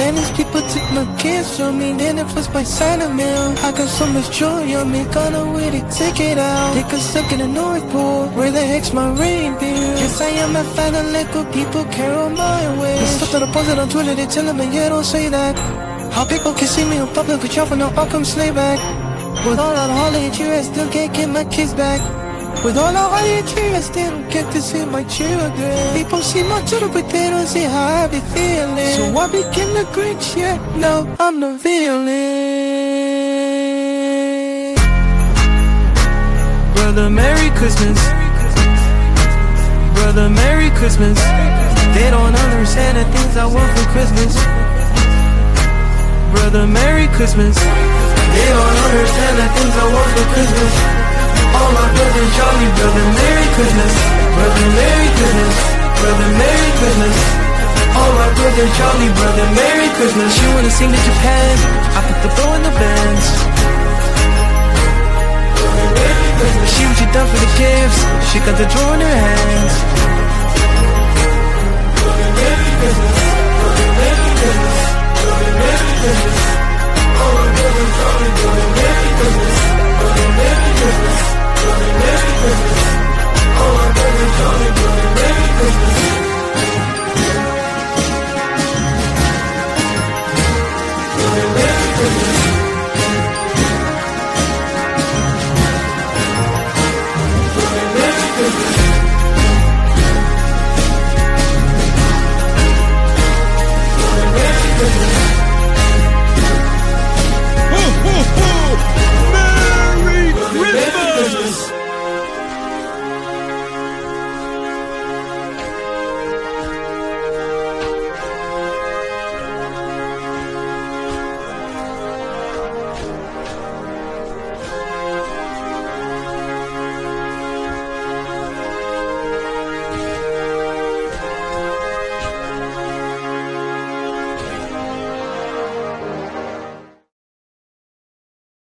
Spanish people took my kids from me, then it was by Santa Mail. I got so much joy on me, gonna wait to take it out. Take a stuck in the North Pole, where the heck's my reindeer? Yes, I am a fan of Lego, people carol my way. The stuff that I posted on Twitter, they telling me, yeah, don't say that. How people can see me in public, but y'all from the Arkham slay back. With all that holly cheer, I still can't get my kids back. With all that holly cheer, I still don't get to see my children. People see my Twitter, but they don't see how I be feeling. So I became the Grinch, yeah, no, I'm the villain. Brother, Merry Christmas. Brother, Merry Christmas. They don't understand the things I want for Christmas. Brother, Merry Christmas. They don't understand the things I want for Christmas. All my brothers jolly, brother, Merry Christmas. Brother, Merry Christmas. Brother, Merry Christmas. All my brothers jolly, brother, Merry Christmas. She wanna sing to Japan, I put the bow in the bands. She was done for the gifts, she got the drawer in her hands.